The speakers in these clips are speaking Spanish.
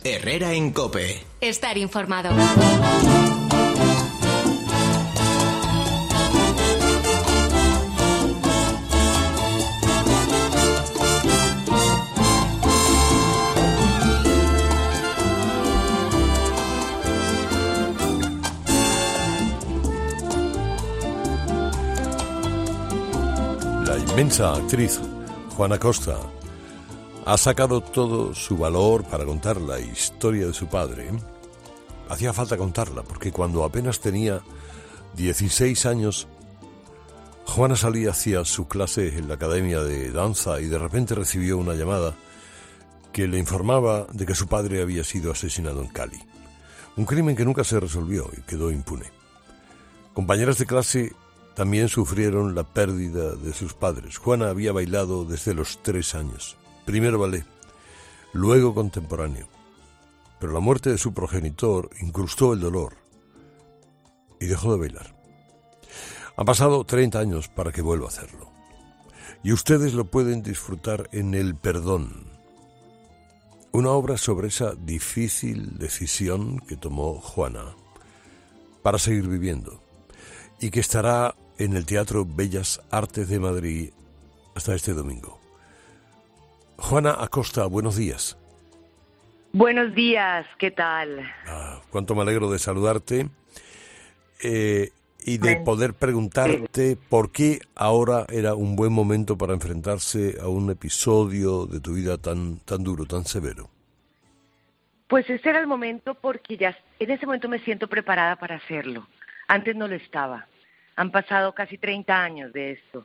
Herrera en COPE. Estar informado. La inmensa actriz Juana Costa ha sacado todo su valor para contar la historia de su padre. Hacía falta contarla, porque cuando apenas tenía 16 años, Juana salía hacia su clase en la academia de danza y de repente recibió una llamada que le informaba de que su padre había sido asesinado en Cali. Un crimen que nunca se resolvió y quedó impune. Compañeras de clase también sufrieron la pérdida de sus padres. Juana había bailado desde los 3 años. Primero ballet, luego contemporáneo. Pero la muerte de su progenitor incrustó el dolor y dejó de bailar. Han pasado 30 años para que vuelva a hacerlo. Y ustedes lo pueden disfrutar en El Perdón, una obra sobre esa difícil decisión que tomó Juana para seguir viviendo y que estará en el Teatro Bellas Artes de Madrid hasta este domingo. Juana Acosta, buenos días. Buenos días, ¿qué tal? Cuánto me alegro de saludarte y de poder preguntarte por qué ahora era un buen momento para enfrentarse a un episodio de tu vida tan duro, tan severo. Pues este era el momento porque ya en ese momento me siento preparada para hacerlo. Antes no lo estaba. Han pasado casi 30 años de esto.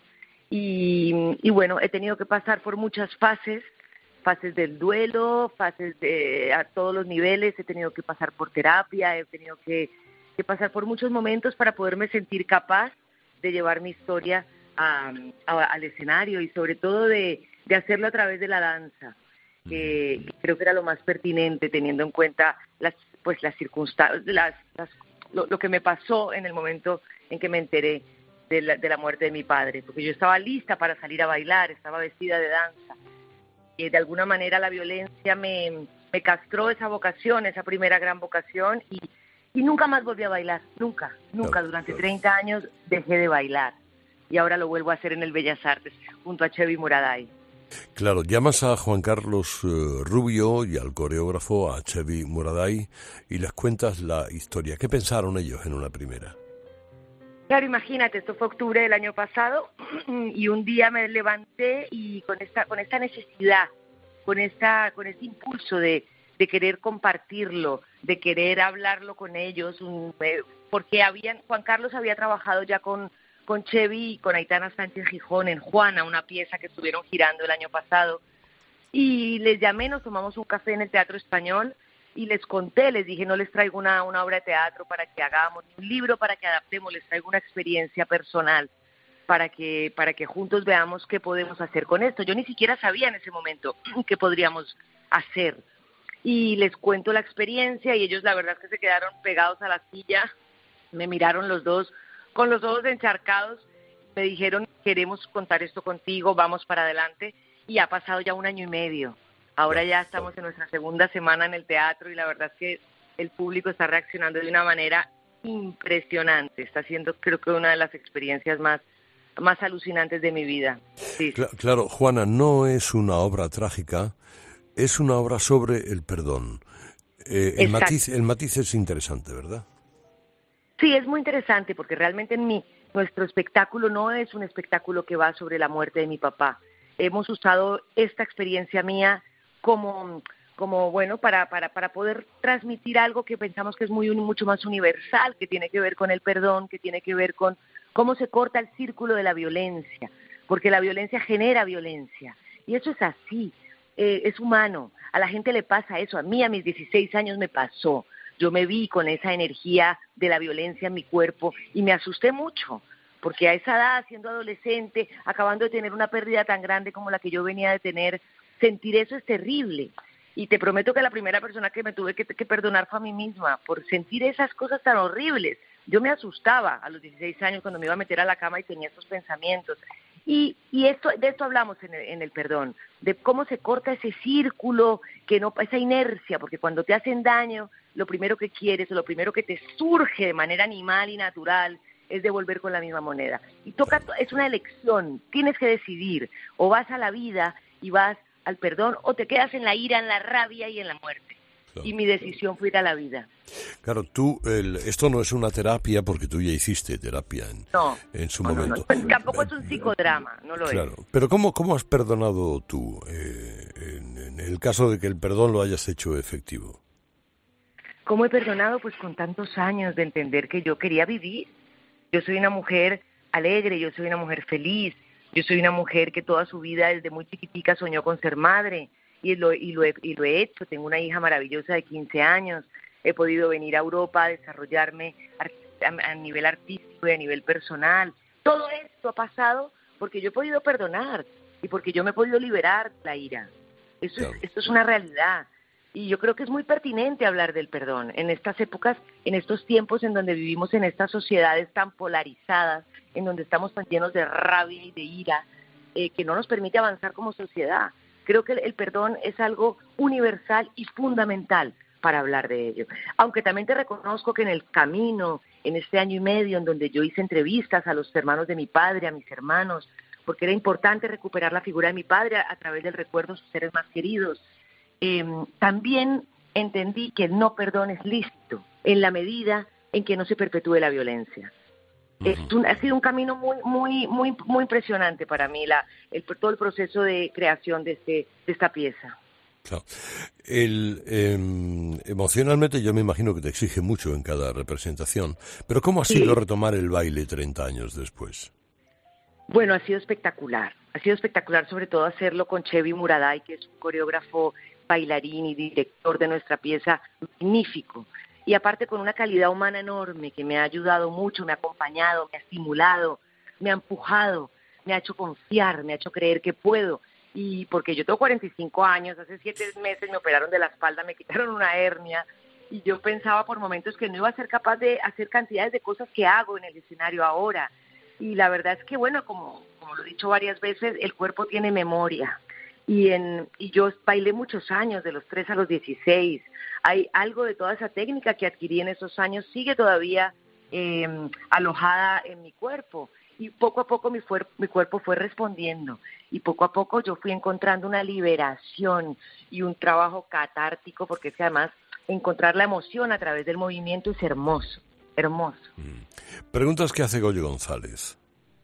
Y bueno, he tenido que pasar por muchas fases del duelo, a todos los niveles, he tenido que pasar por terapia, he tenido que pasar por muchos momentos para poderme sentir capaz de llevar mi historia al escenario y sobre todo de hacerlo a través de la danza, que creo que era lo más pertinente teniendo en cuenta las circunstancias, lo que me pasó en el momento en que me enteré de la muerte de mi padre, porque yo estaba lista para salir a bailar, estaba vestida de danza, y de alguna manera la violencia me castró esa vocación, esa primera gran vocación, y nunca más volví a bailar, nunca, durante 30 años dejé de bailar, y ahora lo vuelvo a hacer en el Bellas Artes, junto a Chevy Muraday. Claro, llamas a Juan Carlos Rubio y al coreógrafo, a Chevy Muraday, y les cuentas la historia. ¿Qué pensaron ellos en una primera? Claro, imagínate, esto fue octubre del año pasado y un día me levanté y con esta necesidad, con este impulso de querer compartirlo, de querer hablarlo con ellos, porque Juan Carlos había trabajado ya con Chevy y con Aitana Sánchez Gijón en Juana, una pieza que estuvieron girando el año pasado, y les llamé, nos tomamos un café en el Teatro Español y les conté, les dije, no les traigo una obra de teatro para que hagamos, ni un libro para que adaptemos, les traigo una experiencia personal para que juntos veamos qué podemos hacer con esto. Yo ni siquiera sabía en ese momento qué podríamos hacer. Y les cuento la experiencia y ellos la verdad es que se quedaron pegados a la silla, me miraron los dos con los ojos encharcados, me dijeron, queremos contar esto contigo, vamos para adelante, y ha pasado ya 1 año y medio. Ahora ya estamos en nuestra segunda semana en el teatro y la verdad es que el público está reaccionando de una manera impresionante. Está siendo, creo que, una de las experiencias más alucinantes de mi vida. Sí. Claro, Juana, no es una obra trágica, es una obra sobre el perdón. El matiz es interesante, ¿verdad? Sí, es muy interesante porque realmente nuestro espectáculo no es un espectáculo que va sobre la muerte de mi papá. Hemos usado esta experiencia mía como bueno, para poder transmitir algo que pensamos que es mucho más universal, que tiene que ver con el perdón, que tiene que ver con cómo se corta el círculo de la violencia, porque la violencia genera violencia, y eso es así, es humano, a la gente le pasa eso, a mí a mis 16 años me pasó, yo me vi con esa energía de la violencia en mi cuerpo y me asusté mucho, porque a esa edad, siendo adolescente, acabando de tener una pérdida tan grande como la que yo venía de tener, sentir eso es terrible. Y te prometo que la primera persona que me tuve que perdonar fue a mí misma por sentir esas cosas tan horribles. Yo me asustaba a los 16 años cuando me iba a meter a la cama y tenía esos pensamientos. De esto hablamos en el perdón, de cómo se corta ese círculo, esa inercia, porque cuando te hacen daño, lo primero que quieres, o lo primero que te surge de manera animal y natural, es devolver con la misma moneda. Es una elección, tienes que decidir, o vas a la vida y vas al perdón, o te quedas en la ira, en la rabia y en la muerte. Y mi decisión fue ir a la vida. Claro, esto no es una terapia porque tú ya hiciste terapia en su momento. No. Tampoco es un psicodrama, no lo es. Claro, pero ¿cómo has perdonado tú en el caso de que el perdón lo hayas hecho efectivo? ¿Cómo he perdonado? Pues con tantos años de entender que yo quería vivir. Yo soy una mujer alegre, yo soy una mujer feliz, yo soy una mujer que toda su vida desde muy chiquitica soñó con ser madre. Y lo he hecho. Tengo una hija maravillosa de 15 años, he podido venir a Europa a desarrollarme a nivel artístico y a nivel personal. Todo esto ha pasado porque yo he podido perdonar y porque yo me he podido liberar de la ira. Esto es una realidad. Y yo creo que es muy pertinente hablar del perdón en estas épocas, en estos tiempos en donde vivimos en estas sociedades tan polarizadas, en donde estamos tan llenos de rabia y de ira, que no nos permite avanzar como sociedad. Creo que el perdón es algo universal y fundamental para hablar de ello. Aunque también te reconozco que en el camino, en este año y medio en donde yo hice entrevistas a los hermanos de mi padre, a mis hermanos, porque era importante recuperar la figura de mi padre a través del recuerdo de sus seres más queridos, también entendí que el no perdón es lícito en la medida en que no se perpetúe la violencia. Ha sido un camino muy impresionante para mí todo el proceso de creación de esta pieza. Claro. Emocionalmente yo me imagino que te exige mucho en cada representación, pero ¿cómo ha sido retomar el baile 30 años después? Bueno, ha sido espectacular sobre todo hacerlo con Chevy Muraday, que es un coreógrafo, bailarín y director de nuestra pieza magnífico. Y aparte con una calidad humana enorme que me ha ayudado mucho, me ha acompañado, me ha estimulado, me ha empujado, me ha hecho confiar, me ha hecho creer que puedo. Y porque yo tengo 45 años, hace 7 meses me operaron de la espalda, me quitaron una hernia y yo pensaba por momentos que no iba a ser capaz de hacer cantidades de cosas que hago en el escenario ahora. Y la verdad es que, bueno, como lo he dicho varias veces, el cuerpo tiene memoria. Y yo bailé muchos años, de los 3 a los 16. Hay algo de toda esa técnica que adquirí en esos años, sigue todavía alojada en mi cuerpo. Y poco a poco mi cuerpo fue respondiendo. Y poco a poco yo fui encontrando una liberación y un trabajo catártico, porque es que además encontrar la emoción a través del movimiento es hermoso, hermoso. Preguntas que hace Goyo González.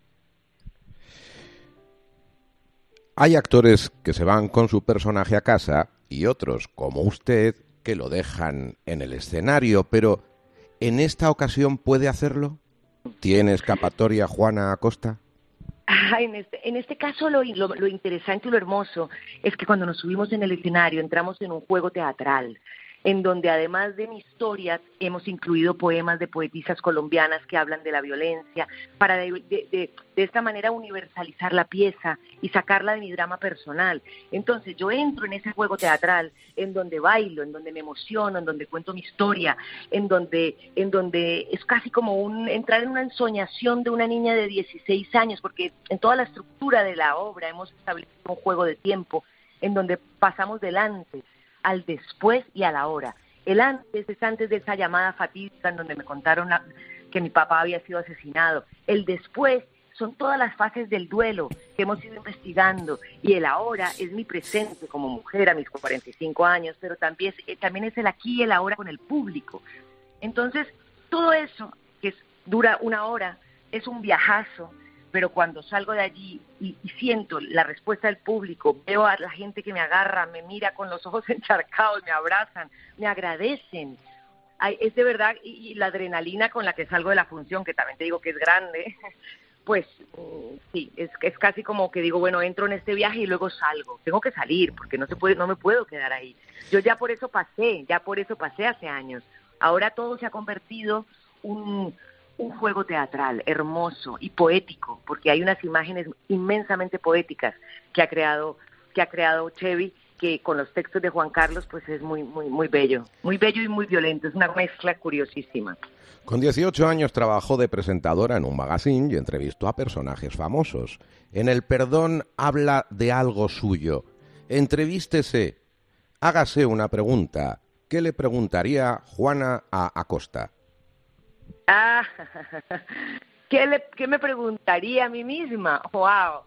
Hay actores que se van con su personaje a casa y otros, como usted, que lo dejan en el escenario, pero ¿en esta ocasión puede hacerlo? ¿Tiene escapatoria Juana Acosta? En este caso lo interesante y lo hermoso es que cuando nos subimos en el escenario entramos en un juego teatral, en donde además de mi historia hemos incluido poemas de poetisas colombianas que hablan de la violencia, para de esta manera universalizar la pieza y sacarla de mi drama personal. Entonces yo entro en ese juego teatral, en donde bailo, en donde me emociono, en donde cuento mi historia, en donde es casi como entrar en una ensoñación de una niña de 16 años, porque en toda la estructura de la obra hemos establecido un juego de tiempo, en donde pasamos del antes al después y a la hora. El antes es antes de esa llamada fatídica en donde me contaron que mi papá había sido asesinado. El después son todas las fases del duelo que hemos ido investigando, y el ahora es mi presente como mujer a mis 45 años, pero también es el aquí y el ahora con el público. Entonces, todo eso que dura 1 hora es un viajazo, pero cuando salgo de allí y siento la respuesta del público, veo a la gente que me agarra, me mira con los ojos encharcados, me abrazan, me agradecen. Es de verdad, y la adrenalina con la que salgo de la función, que también te digo que es grande, pues sí, es casi como que digo, bueno, entro en este viaje y luego salgo. Tengo que salir porque no me puedo quedar ahí. Yo ya por eso pasé hace años. Ahora todo se ha convertido un juego teatral hermoso y poético, porque hay unas imágenes inmensamente poéticas que ha creado Chevy, que con los textos de Juan Carlos pues es muy bello y muy violento, es una mezcla curiosísima. Con 18 años trabajó de presentadora en un magazine y entrevistó a personajes famosos. En El perdón habla de algo suyo. Entrevístese, hágase una pregunta. ¿Qué le preguntaría Juana a Acosta? ¿Qué me preguntaría a mí misma? ¡Wow!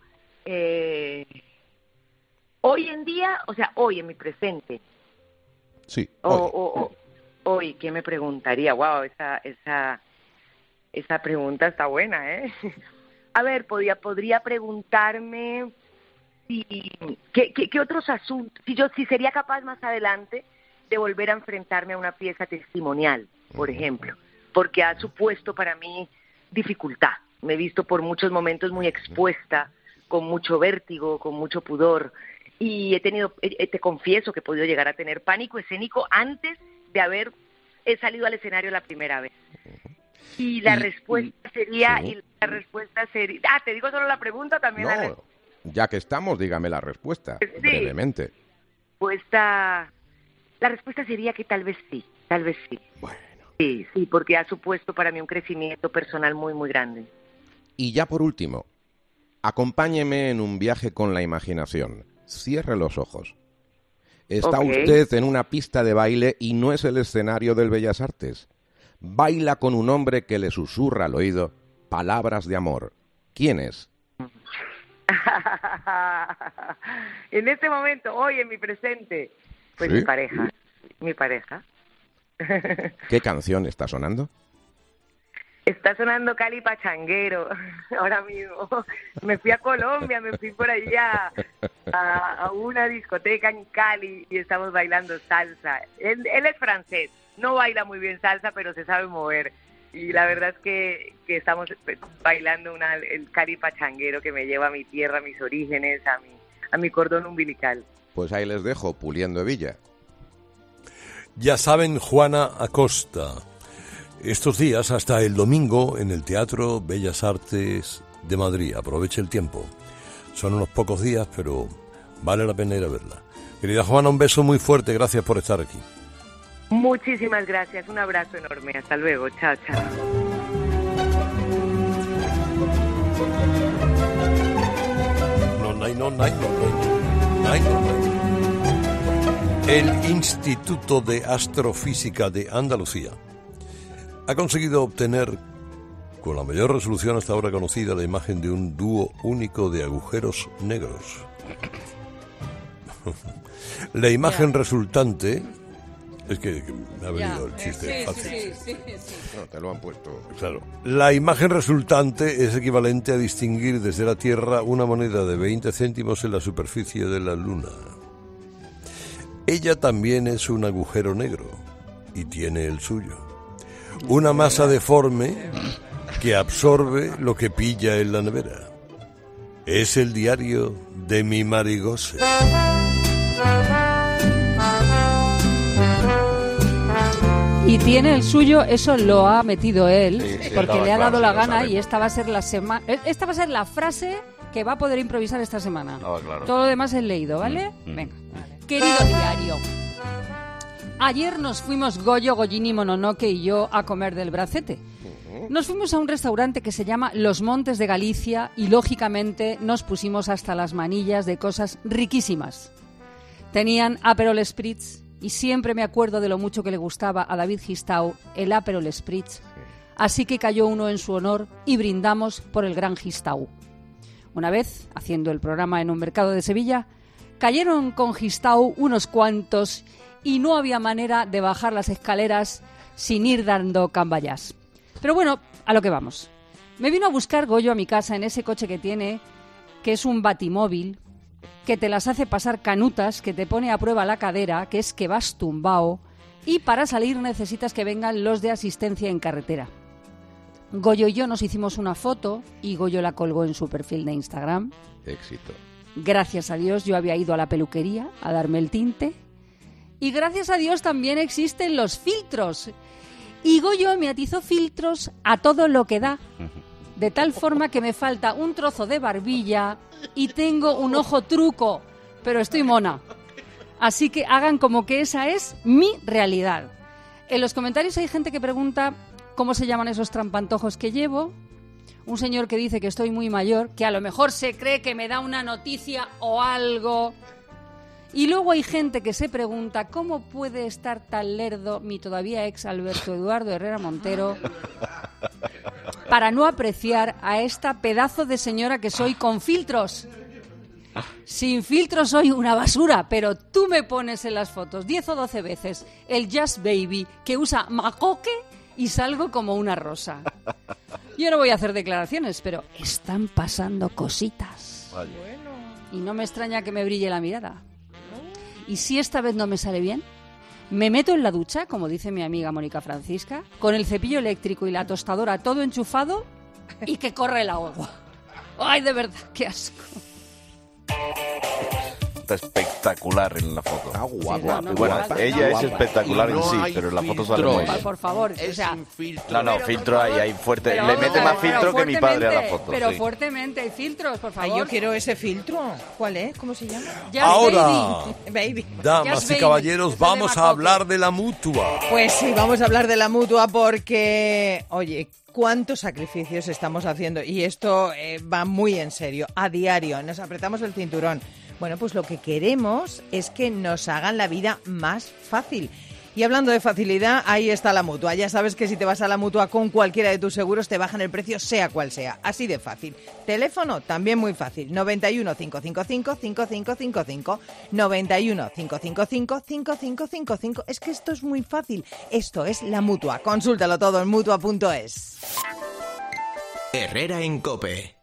Hoy en día, o sea, hoy en mi presente. Sí. Hoy, ¿qué me preguntaría? Wow, esa pregunta está buena, ¿eh? A ver, podría preguntarme qué otros asuntos, si sería capaz más adelante de volver a enfrentarme a una pieza testimonial, por ejemplo, porque ha supuesto para mí dificultad. Me he visto por muchos momentos muy expuesta, con mucho vértigo, con mucho pudor, y te confieso que he podido llegar a tener pánico escénico antes de haber salido al escenario la primera vez. Y la respuesta sería... ¿te digo solo la pregunta también? No, ya que estamos, dígame la respuesta, brevemente. La respuesta sería que tal vez sí. Bueno. Sí, porque ha supuesto para mí un crecimiento personal muy, muy grande. Y ya por último, acompáñeme en un viaje con la imaginación. Cierre los ojos. Está usted en una pista de baile y no es el escenario del Bellas Artes. Baila con un hombre que le susurra al oído palabras de amor. ¿Quién es? En este momento, hoy en mi presente, pues ¿Sí? Mi pareja. ¿Qué canción está sonando? Está sonando Cali Pachanguero, ahora mismo. Me fui a Colombia, me fui por allí a una discoteca en Cali y estamos bailando salsa. Él es francés, no baila muy bien salsa, pero se sabe mover. Y la verdad es que estamos bailando el Cali Pachanguero que me lleva a mi tierra, a mis orígenes, a mi cordón umbilical. Pues ahí les dejo, puliendo hebilla. Ya saben, Juana Acosta. Estos días hasta el domingo en el Teatro Bellas Artes de Madrid. Aproveche el tiempo. Son unos pocos días, pero vale la pena ir a verla. Querida Juana, un beso muy fuerte. Gracias por estar aquí. Muchísimas gracias. Un abrazo enorme. Hasta luego. Chao, chao. El Instituto de Astrofísica de Andalucía ha conseguido obtener, con la mayor resolución hasta ahora conocida, la imagen de un dúo único de agujeros negros. La imagen resultante... Es que me ha venido el chiste fácil. Sí. No, te lo han puesto. Claro. La imagen resultante es equivalente a distinguir desde la Tierra una moneda de 20 céntimos en la superficie de la Luna. Ella también es un agujero negro y tiene el suyo. Una masa deforme que absorbe lo que pilla en la nevera. Es el diario de mi Marigose. Y tiene el suyo, eso lo ha metido él, Sí, porque le ha dado la gana sabemos. y esta va a ser esta va a ser la frase que va a poder improvisar esta semana. Claro. Todo lo demás es leído, ¿vale? Venga. Querido diario, ayer nos fuimos Goyo, Goyini, Mononoke y yo a comer del Bracete. Nos fuimos a un restaurante que se llama Los Montes de Galicia y, lógicamente, nos pusimos hasta las manillas de cosas riquísimas. Tenían Aperol Spritz y siempre me acuerdo de lo mucho que le gustaba a David Gistau el Aperol Spritz. Así que cayó uno en su honor y brindamos por el gran Gistau. Una vez, haciendo el programa en un mercado de Sevilla, cayeron con Gistau unos cuantos y no había manera de bajar las escaleras sin ir dando cambayas. Pero bueno, a lo que vamos. Me vino a buscar Goyo a mi casa en ese coche que tiene, que es un batimóvil, que te las hace pasar canutas, que te pone a prueba la cadera, que es que vas tumbao, y para salir necesitas que vengan los de asistencia en carretera. Goyo y yo nos hicimos una foto y Goyo la colgó en su perfil de Instagram. Éxito. Gracias a Dios yo había ido a la peluquería a darme el tinte. Y gracias a Dios también existen los filtros. Y Goyo me atizó filtros a todo lo que da. De tal forma que me falta un trozo de barbilla y tengo un ojo truco. Pero estoy mona. Así que hagan como que esa es mi realidad. En los comentarios hay gente que pregunta cómo se llaman esos trampantojos que llevo. Un señor que dice que estoy muy mayor, que a lo mejor se cree que me da una noticia o algo. Y luego hay gente que se pregunta cómo puede estar tan lerdo mi todavía ex Alberto Eduardo Herrera Montero para no apreciar a esta pedazo de señora que soy con filtros. Sin filtros soy una basura, pero tú me pones en las fotos 10 o 12 veces el Just Baby que usa macoque y salgo como una rosa. Yo no voy a hacer declaraciones, pero están pasando cositas. Vaya. Y no me extraña que me brille la mirada. Y si esta vez no me sale bien, me meto en la ducha, como dice mi amiga Mónica Francisca, con el cepillo eléctrico y la tostadora todo enchufado y que corre el agua. ¡Ay, de verdad, qué asco! Está espectacular en la foto. Está guapa. Sí, no, Bueno, guapa, ella guapa. es espectacular en sí, hay pero en la foto sale filtros. muy bien. Por favor, o Es sea... sin filtro. No, Pero, filtro por favor, hay fuerte. pero- Le mete más pero filtro que mi padre a la fuertemente, foto. Pero sí. fuertemente hay filtros, por favor. Ay, yo quiero ese filtro. ¿Cuál es? ¿Cómo se llama? Just Ahora, Baby. damas Just y Baby, caballeros, es el de vamos a Macoque. hablar de la Mutua. Pues sí, vamos a hablar de la Mutua porque, oye, cuántos sacrificios estamos haciendo. Y esto va muy en serio, a diario. Nos apretamos el cinturón. Bueno, pues lo que queremos es que nos hagan la vida más fácil. Y hablando de facilidad, ahí está la Mutua. Ya sabes que si te vas a la Mutua con cualquiera de tus seguros, te bajan el precio sea cual sea. Así de fácil. Teléfono, también muy fácil. 91 555 5555. 91 555 5555. Es que esto es muy fácil. Esto es la Mutua. Consúltalo todo en Mutua.es. Herrera en COPE.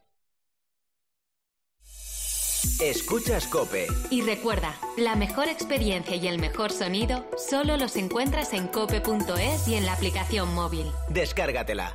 Escuchas COPE. Y recuerda, la mejor experiencia y el mejor sonido solo los encuentras en cope.es y en la aplicación móvil. Descárgatela.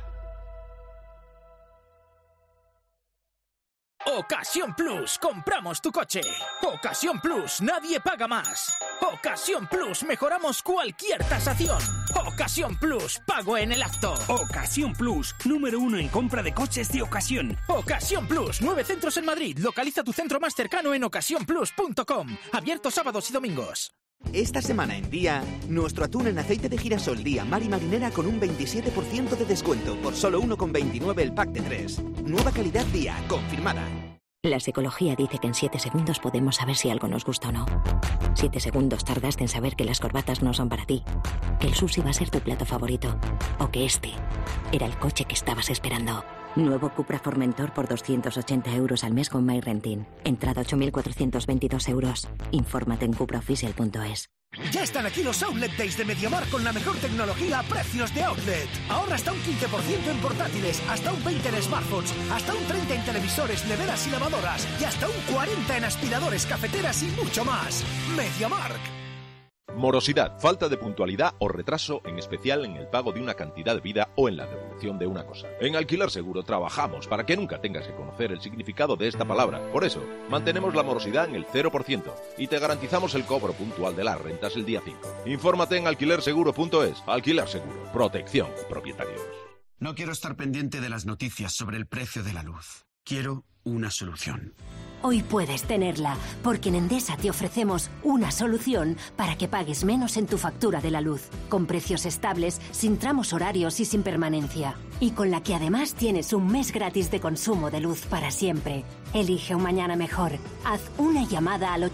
Ocasión Plus, compramos tu coche. Ocasión Plus, nadie paga más. Ocasión Plus, mejoramos cualquier tasación. Ocasión Plus, pago en el acto. Ocasión Plus, número 1 en compra de coches de ocasión. Ocasión Plus, 9 centros en Madrid. Localiza tu centro más cercano en ocasiónplus.com. Abierto sábados y domingos. Esta semana en Día, nuestro atún en aceite de girasol Día Mar y Marinera con un 27% de descuento por solo 1,29 el pack de 3. Nueva calidad Día, confirmada. La psicología dice que en 7 segundos podemos saber si algo nos gusta o no. 7 segundos tardaste en saber que las corbatas no son para ti, que el sushi va a ser tu plato favorito, o que este era el coche que estabas esperando. Nuevo Cupra Formentor por 280 euros al mes con MyRenting. Entrada 8.422 euros. Infórmate en cupraofficial.es. Ya están aquí los Outlet Days de MediaMarkt con la mejor tecnología a precios de outlet. Ahorra hasta un 15% en portátiles, hasta un 20% en smartphones, hasta un 30% en televisores, neveras y lavadoras y hasta un 40% en aspiradores, cafeteras y mucho más. MediaMarkt. Morosidad, falta de puntualidad o retraso, en especial en el pago de una cantidad de vida o en la devolución de una cosa. En Alquiler Seguro trabajamos para que nunca tengas que conocer el significado de esta palabra. Por eso, mantenemos la morosidad en el 0% y te garantizamos el cobro puntual de las rentas el día 5. Infórmate en alquilerseguro.es. Alquiler Seguro. Protección a propietarios. No quiero estar pendiente de las noticias sobre el precio de la luz. Quiero una solución. Hoy puedes tenerla, porque en Endesa te ofrecemos una solución para que pagues menos en tu factura de la luz, con precios estables, sin tramos horarios y sin permanencia. Y con la que además tienes un mes gratis de consumo de luz para siempre. Elige un mañana mejor. Haz una llamada al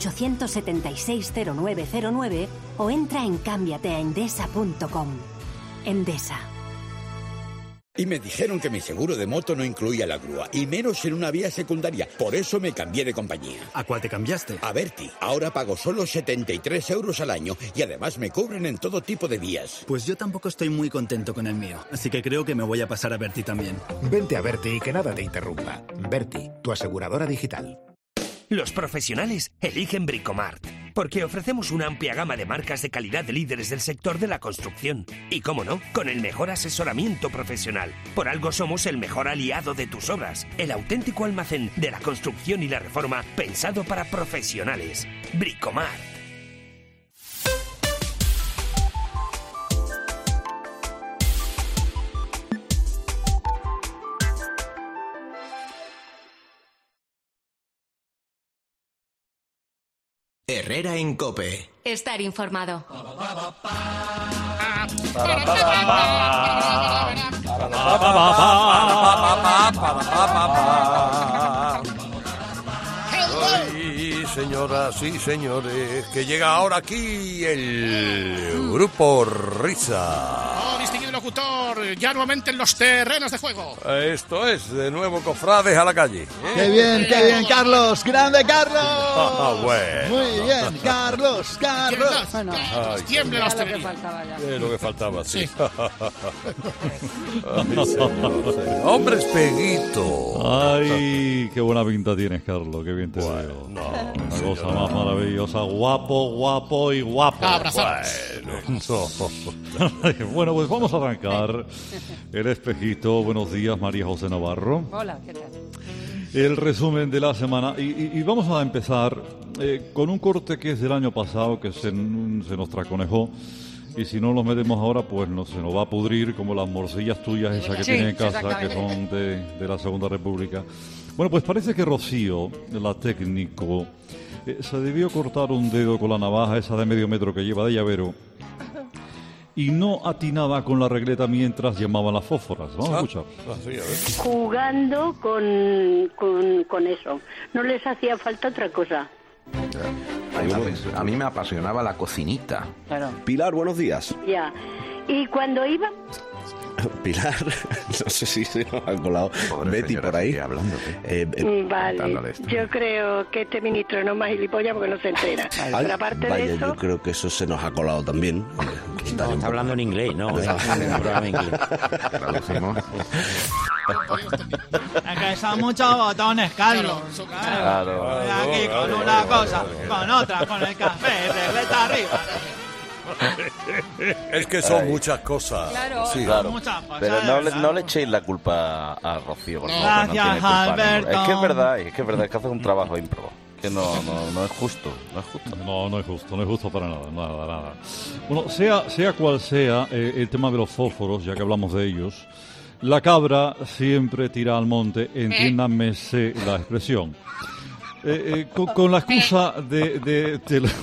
876-0909 o entra en cambiateaendesa.com. Endesa. Y me dijeron que mi seguro de moto no incluía la grúa, y menos en una vía secundaria. Por eso me cambié de compañía. ¿A cuál te cambiaste? A Berti. Ahora pago solo 73 euros al año y además me cubren en todo tipo de vías. Pues yo tampoco estoy muy contento con el mío, así que creo que me voy a pasar a Berti también. Vente a Berti y que nada te interrumpa. Berti, tu aseguradora digital. Los profesionales eligen Bricomart, porque ofrecemos una amplia gama de marcas de calidad de líderes del sector de la construcción. Y cómo no, con el mejor asesoramiento profesional. Por algo somos el mejor aliado de tus obras, el auténtico almacén de la construcción y la reforma pensado para profesionales. Bricomart. Herrera en COPE. Estar informado. Ay, señoras y señores, que llega ahora aquí el Grupo Risa. Oh, distinguido locutor, ya nuevamente en los terrenos de juego. Esto es, de nuevo, cofrades a la calle. Qué bien, Carlos. ¡Grande, Carlos! Bueno. Muy bien, Carlos. Bueno, tiembla la era lo que hostelería. faltaba ya. Es lo que faltaba, sí. Ay, señor. ¡Hombre, Espeguito! Ay, qué buena pinta tienes, Carlos. Qué bien te veo. Una cosa más maravillosa. Guapo y guapo. Bueno, pues vamos a arrancar. El Espejito. Buenos días, María José Navarro. Hola, ¿qué tal? El resumen de la semana. Y vamos a empezar con un corte que es del año pasado, que se nos traconejó. Y si no los metemos ahora, pues no se nos va a pudrir como las morcillas tuyas esas que tienen en casa, que son de la Segunda República. Bueno, pues parece que Rocío, la técnico, se debió cortar un dedo con la navaja esa de medio metro que lleva de llavero y no atinaba con la regleta mientras llamaban las fósforas. Vamos a escuchar. Jugando con eso. No les hacía falta otra cosa. A mí me apasionaba la cocinita. Claro. Pilar, buenos días. Ya. Y cuando iba... Pilar, no sé si se nos ha colado Betty por ahí. Vale, yo creo que este ministro no es más gilipollas porque no se entera. Pero aparte de eso... yo creo que eso se nos ha colado también. Está hablando en inglés, ¿no? Es un programa en inglés. Traducimos. Es que son muchos botones, Carlos. Claro. Aquí con una cosa, con otra, con el café, regleta arriba. Es que son muchas cosas. Claro, sí, claro. Muchas cosas. Pero no le echéis la culpa a Rocío. Por favor, Gracias, no tiene culpa Alberto. ninguna. Es que es verdad que hace un trabajo ímprobo. Que no es justo. No es justo para nada. Bueno, sea cual sea el tema de los fósforos, ya que hablamos de ellos, la cabra siempre tira al monte, entiéndanme la expresión. Con la excusa de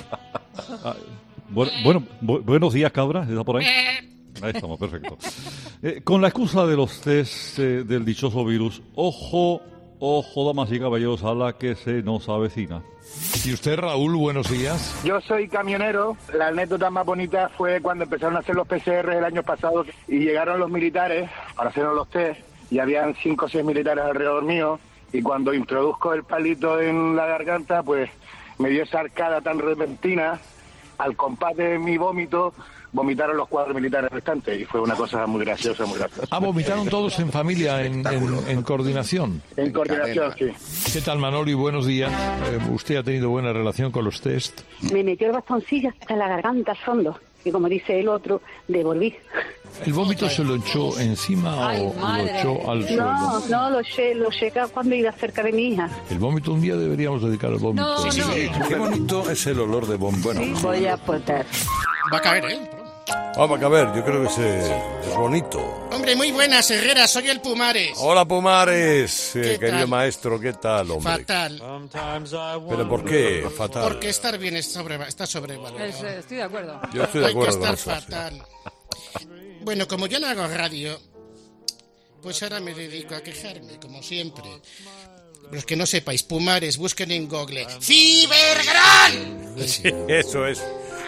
buenos días, cabra, ¿está por ahí? Ahí estamos, perfecto. Con la excusa de los test del dichoso virus, ojo, damas y caballeros, a la que se nos avecina. ¿Y usted, Raúl, buenos días? Yo soy camionero. La anécdota más bonita fue cuando empezaron a hacer los PCR el año pasado y llegaron los militares para hacernos los test y habían 5 o 6 militares alrededor mío y cuando introduzco el palito en la garganta, pues me dio esa arcada tan repentina. Al compás de mi vómito, vomitaron los 4 militares restantes y fue una cosa muy graciosa, muy graciosa. Ah, vomitaron todos en familia, en coordinación. En coordinación, sí. ¿Qué tal, Manoli? Buenos días. ¿Usted ha tenido buena relación con los test? Me metió el bastoncillo hasta la garganta al fondo y como dice el otro, devolví. ¿El vómito se lo echó encima o lo echó al suelo? No, lo eché cuando iba cerca de mi hija. El vómito, un día deberíamos dedicar al vómito. No. Qué bonito es el olor de vómito. Bueno, Sí, voy a aportar. Va a caer, ¿eh? vamos a ver, yo creo que es bonito. Hombre, muy buenas, Herrera, soy el Pumares. Hola, Pumares, querido tal? maestro, ¿qué tal, hombre? Fatal. ¿Pero por qué fatal? Porque estar bien está sobrevalorado. Estoy de acuerdo. Yo estoy de acuerdo Hay con que eso. estar fatal. Bueno, como yo no hago radio, pues ahora me dedico a quejarme, como siempre. Los que no sepáis, Pumares, busquen en Google ¡Fibergran! Sí, eso es.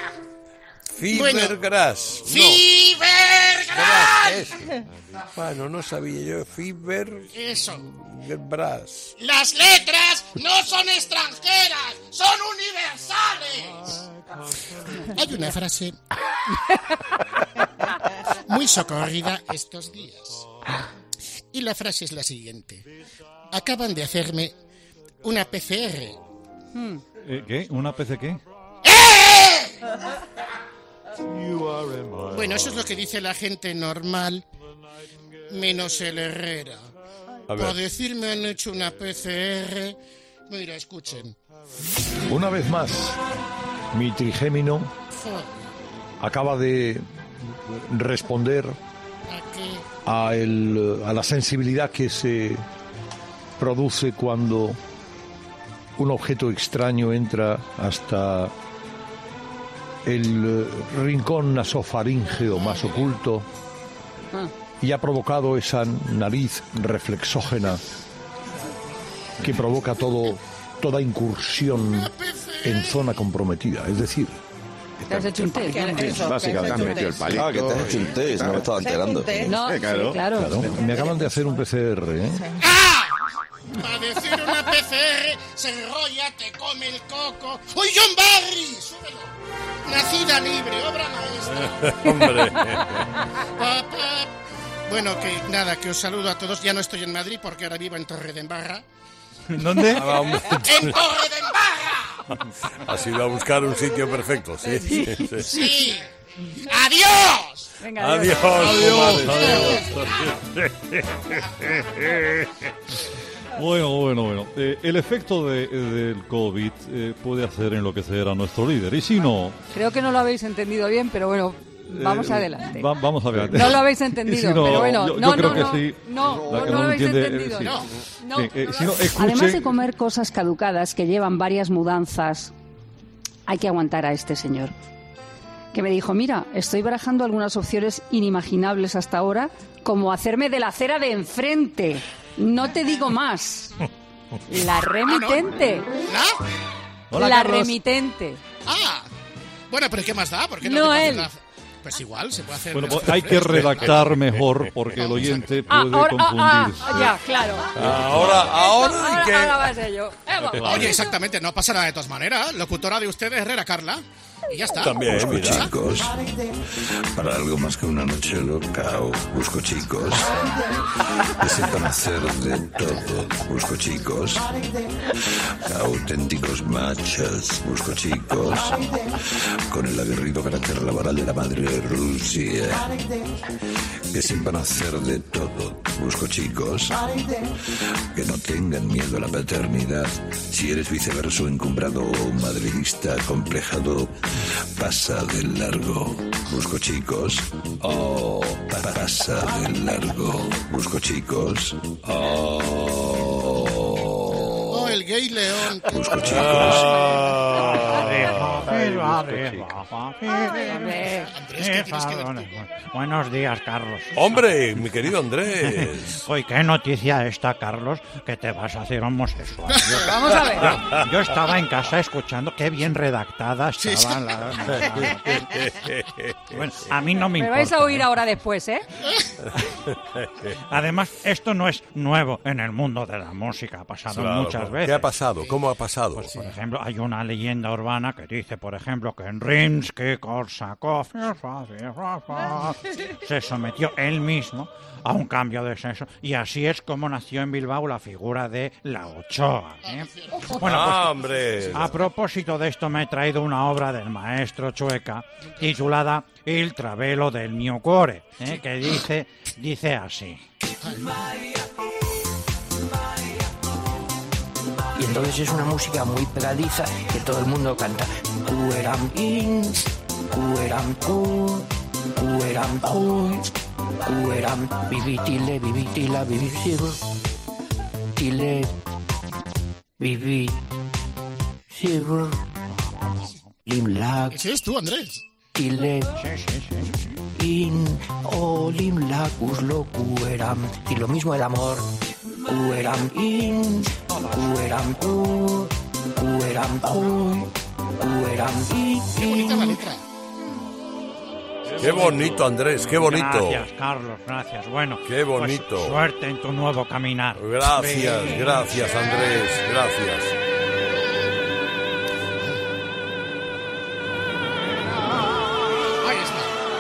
Fibergras. Bueno, ¡Fibergran! Bueno, no sabía yo. Eso. Fibergras. Las letras no son extranjeras, son universales. Hay una frase muy socorrida estos días. Y la frase es la siguiente. Acaban de hacerme una PCR. ¿Qué? ¿Una PC qué? Bueno, eso es lo que dice la gente normal, menos el Herrera. A ver. Por decirme han hecho una PCR. Mira, escuchen. Una vez más, mi trigémino acaba de responder a la sensibilidad que se produce cuando un objeto extraño entra hasta el rincón nasofaríngeo más oculto y ha provocado esa nariz reflexógena que provoca toda incursión en zona comprometida. Es decir, ¿te has hecho un té? Básicamente han metido el palito. Que te has hecho un té, no me estaba enterando. No, claro. sí, claro. Me acaban de hacer un PCR, ¿eh? Para decir una PCR, se enrolla, te come el coco. ¡Uy, John Barry! ¡Súbelo! Nacida libre, obra maestra. Hombre. Papá. Bueno, que nada, que os saludo a todos. Ya no estoy en Madrid porque ahora vivo en Torredembarra. ¿Dónde? ¡En Torredembarra! Has ido a buscar un sitio perfecto, sí. ¡Sí! ¡Adiós! Venga, Adiós. Bueno. El efecto del COVID puede hacer enloquecer a nuestro líder. Y si no... Creo que no lo habéis entendido bien, pero bueno, vamos adelante. Vamos adelante. No lo habéis entendido, Si no, pero bueno. yo creo que sí. No La que lo no habéis entiende, entendido. sí. No. Si no, escuche... Además de comer cosas caducadas que llevan varias mudanzas, hay que aguantar a este señor. Que me dijo, mira, estoy barajando algunas opciones inimaginables hasta ahora, como hacerme de la acera de enfrente. No te digo más. La remitente. ¿La? La remitente. Bueno, pero ¿qué más da? ¿Por qué No te él. Pues igual, se puede hacer... Bueno, pues hay que redactar mejor porque el oyente puede confundirse. Ya, claro. Ahora va a ser yo. Oye, exactamente, no pasa nada de todas maneras. Locutora de ustedes, Herrera Carla. Y ya está. También, busco chicos. Para algo más que una noche loca. Busco chicos que sepan hacer de todo. Busco chicos auténticos machos. Busco chicos con el aguerrido carácter laboral de la madre Rusia, que sepan hacer de todo. Busco chicos que no tengan miedo a la paternidad. Si eres viceverso, encumbrado o madridista complejado, pasa del largo. Busco chicos. Pasa del largo. Busco chicos. El gay león. Busco chicos. Buenos días, Carlos. Hombre, mi querido Andrés. Hoy, ¿qué noticia está, Carlos? Que te vas a hacer homosexual. Vamos a ver. Yo estaba en casa escuchando qué bien redactada estaba Bueno, a mí no me importa. Me vais a oír ahora después, ¿eh? Además, esto no es nuevo en el mundo de la música. Ha pasado muchas veces. ¿Qué ha pasado? ¿Cómo ha pasado? Pues, por ejemplo, hay una leyenda urbana que dice, por ejemplo, que Rimsky-Korsakov se sometió él mismo a un cambio de sexo, y así es como nació en Bilbao la figura de la Ochoa, ¿eh? Bueno, pues, hombre. A propósito de esto, me he traído una obra del maestro Chueca titulada Il Travelo del mio cuore, que dice así. Y entonces es una música muy pegadiza que todo el mundo canta. Cueram in, cueram cu, cueram cu, cueram vivitile, vivitila, vivisigo, tile, vivisigo, limlac. ¿Ese es tú, Andrés? Tile, in, limlacus lo cueram. Y lo mismo el amor. Cueram in, cueram cu, cueram cu, cueram in. Qué bonito, Andrés, qué bonito. Gracias, Carlos, gracias. Bueno, qué bonito. Pues, suerte en tu nuevo caminar. Gracias, Andrés, gracias. Ahí está.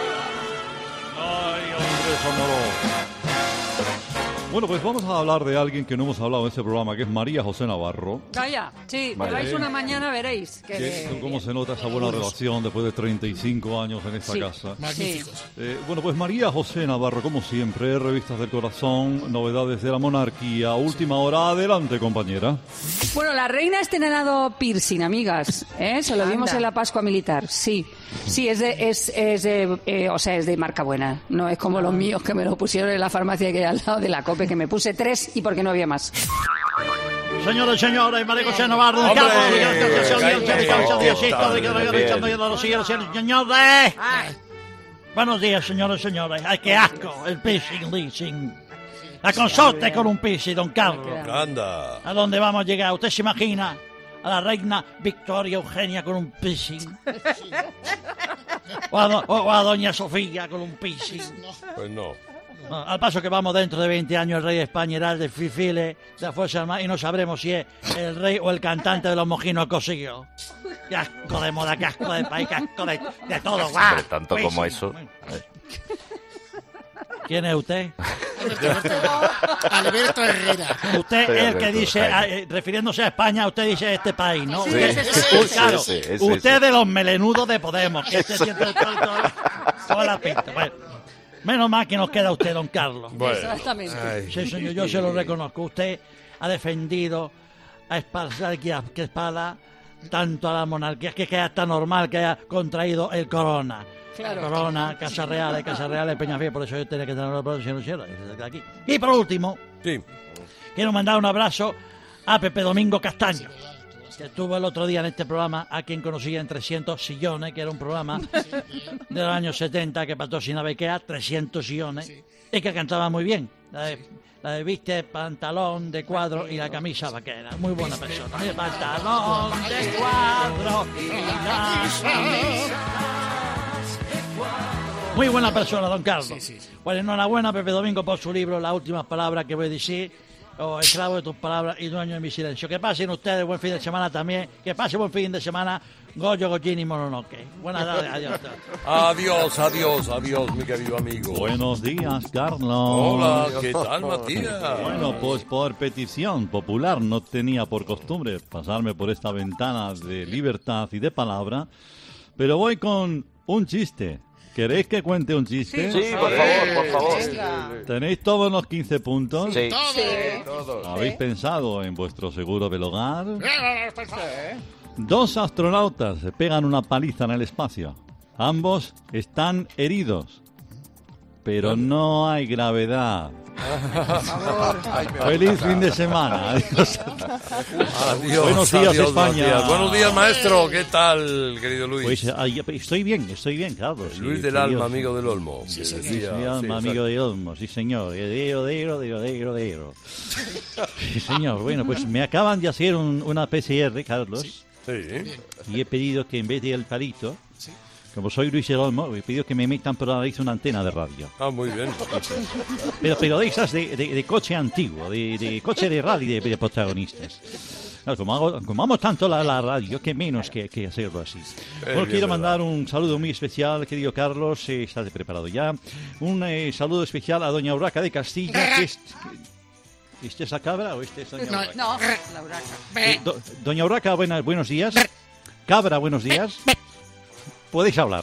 Ay, Andrés Amoró. Bueno, pues vamos a hablar de alguien que no hemos hablado en este programa, que es María José Navarro. Calla, sí, me vais una mañana, veréis. ¿Cómo se nota esa buena relación después de 35 años en esta casa? Magníficos. Bueno, pues María José Navarro, como siempre, revistas del corazón, novedades de la monarquía, última hora. Adelante, compañera. Bueno, la reina ha estrenado piercing, amigas. Se lo vimos en la Pascua Militar, sí. Sí, es de marca buena. No es como los míos que me lo pusieron en la farmacia que hay al lado de la COPE, que me puse 3 y porque no había más. Señores y señores, María José Navarro, don Carlos, señores. Buenos días, señores y señores. Ay, qué asco, el piercing, leasing. La consorte con un piercing, don Carlos. Anda. ¿A dónde vamos a llegar? ¿Usted se imagina a la reina Victoria Eugenia con un piercing? O a doña Sofía con un piercing. Pues no. Al paso que vamos dentro de 20 años, el rey de España irá de Fifile, de la Fuerza Armada, y no sabremos si es el rey o el cantante de los mojinos Cosillo. Qué asco de moda, qué asco de país, qué asco de todo. ¡Guau! Tanto Pues, como eso. ¿Quién es usted? Alberto Herrera. Usted es el que dice, refiriéndose a España, usted dice este país, ¿no? Sí, Claro, sí, usted de los melenudos de Podemos, que este siente toda la pinta. Bueno, menos mal que nos queda usted, don Carlos. Bueno. Exactamente. Sí, señor, yo se lo reconozco. Usted ha defendido a espalda tanto a la monarquía, que es hasta normal que haya contraído el corona. Claro. Corona, Casa Real, Peñafiel, por eso yo tenía que tener la producción desde aquí. Y por último, quiero mandar un abrazo a Pepe Domingo Castaño, que estuvo el otro día en este programa, a quien conocía en 300 sillones, que era un programa de los años 70 que patrocinaba IKEA, 300 sillones, y que cantaba muy bien. La de viste pantalón de cuadro y la camisa vaquera. Muy buena persona. El pantalón de cuadro y la camisa. Muy buena persona, don Carlos. Pues enhorabuena, Pepe Domingo, por su libro Las últimas palabras que voy a decir, o Esclavo de tus palabras y dueño de mi silencio. Que pasen ustedes buen fin de semana también. Que pase buen fin de semana Goyo, Goyín y Mononoke. Buenas tardes, Adiós, mi querido amigo. Buenos días, Carlos. Hola, ¿qué tal, Matías? Bueno, pues por petición popular, no tenía por costumbre pasarme por esta ventana de libertad y de palabra, pero voy con un chiste. ¿Queréis que cuente un chiste? Sí, por favor. ¿Tenéis todos los 15 puntos? Sí. Todos. ¿Habéis pensado en vuestro seguro del hogar? Dos astronautas se pegan una paliza en el espacio. Ambos están heridos, pero no hay gravedad. Feliz fin de semana. Adiós. Buenos días, España. Matías. Buenos días, maestro. ¿Qué tal, querido Luis? Pues estoy bien, Carlos. Luis Sí, del Dios. alma, amigo del Olmo. Sí, amigo del Olmo, sí, señor. De. Sí, señor. Bueno, pues me acaban de hacer una PCR, Carlos. Sí. Y he pedido que en vez del palito, como soy Luis del Olmo, he pedido que me metan por la nariz una antena de radio. Ah, muy bien. Pero de esas de coche antiguo, de coche de rally de protagonistas. Claro, como amo tanto la radio, que menos que hacerlo así. Bueno, quiero mandar un saludo muy especial, querido Carlos, ¿estás preparado ya? Un saludo especial a doña Urraca de Castilla, que es... ¿Este es la cabra o este es doña Urraca? No, la Urraca. Doña Urraca, buenos días. Cabra, buenos días. Podéis hablar.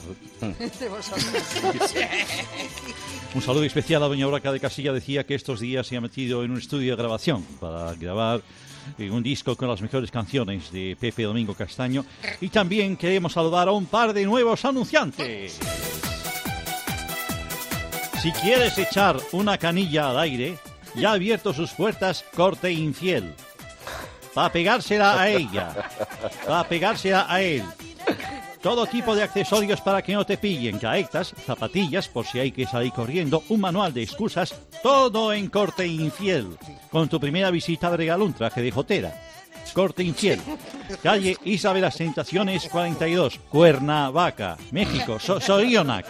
Un saludo especial a doña Urraca de Castilla. Decía que estos días se ha metido en un estudio de grabación para grabar un disco con las mejores canciones de Pepe Domingo Castaño. Y también queremos saludar a un par de nuevos anunciantes. Si quieres echar una canilla al aire, ya ha abierto sus puertas Corte Infiel. Para pegársela a ella. Para pegársela a él. Todo tipo de accesorios para que no te pillen, caetas, zapatillas por si hay que salir corriendo, un manual de excusas, todo en Corte Infiel. Con tu primera visita regala un traje de jotera. Corte Infiel, calle Isabel Las Tentaciones 42, Cuernavaca, México, Sorionac.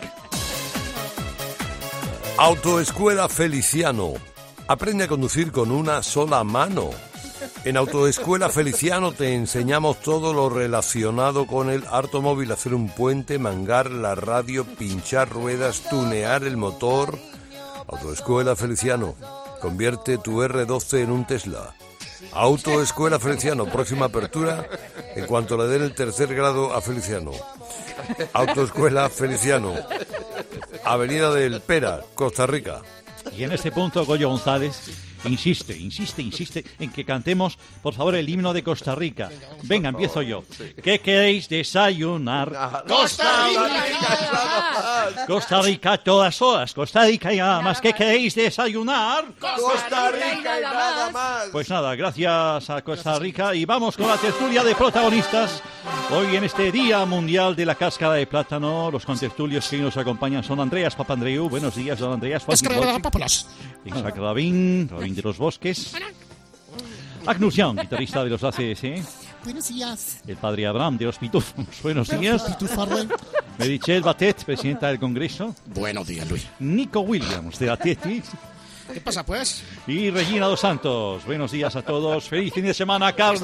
Autoescuela Feliciano. Aprende a conducir con una sola mano. En Autoescuela Feliciano te enseñamos todo lo relacionado con el automóvil, hacer un puente, mangar la radio, pinchar ruedas, tunear el motor. Autoescuela Feliciano, convierte tu R12 en un Tesla. Autoescuela Feliciano, próxima apertura en cuanto le den el tercer grado a Feliciano. Autoescuela Feliciano, Avenida del Pera, Costa Rica. Y en este punto, Goyo González, insiste en que cantemos, por favor, el himno de Costa Rica. Venga, empiezo yo. ¿Qué queréis desayunar? ¡Costa Rica! Costa Rica a todas horas, Costa Rica y nada más. ¿Qué queréis desayunar? ¡Costa Rica y nada más! Pues nada, gracias a Costa Rica y vamos con la tertulia de protagonistas. Hoy en este Día Mundial de la Cáscara de Plátano, los contertulios que nos acompañan son Andreas Papandreou. Buenos días, don Andreas. Isaac Rabin de los Bosques. Agnus Young, guitarrista de los ACDC. Buenos días. El padre Abraham de los Pitufos. Buenos días. Meritxell Batet, presidenta del Congreso. Buenos días, Luis. Nico Williams de Atleti. ¿Qué pasa, pues? Y Regina dos Santos. Buenos días a todos. Feliz fin de semana, Carlos.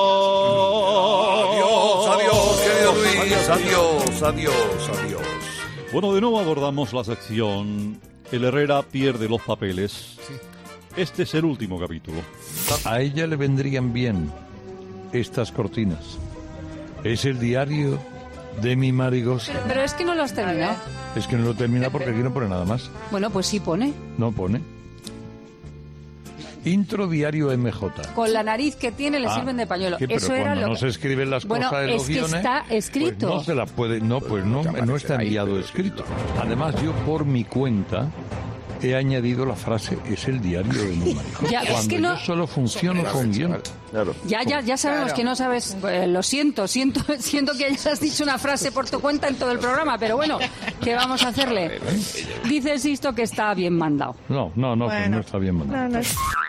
Adiós, querido Luis. Adiós. Bueno, de nuevo abordamos la sección El Herrera pierde los papeles. Sí. Este es el último capítulo. A ella le vendrían bien estas cortinas. Es el diario de mi Marigosa. Pero es que no lo has terminado. Es que no lo termina porque aquí no pone nada más. Bueno, pues sí pone. No pone. Intro diario MJ. Con la nariz que tiene le sirven de pañuelo. ¿Qué? Pero eso era cuando lo no se escriben las cosas de los guiones, está escrito. Pues no se la puede, no está enviado escrito. Además, yo por mi cuenta he añadido la frase es el diario de mi Marigosa. Cuando es que yo solo funciono con guión. Claro. Ya sabemos que no sabes. Lo siento que hayas dicho una frase por tu cuenta en todo el programa, pero bueno, ¿qué vamos a hacerle? Dice Sisto que está bien mandado. No, pues no está bien mandado.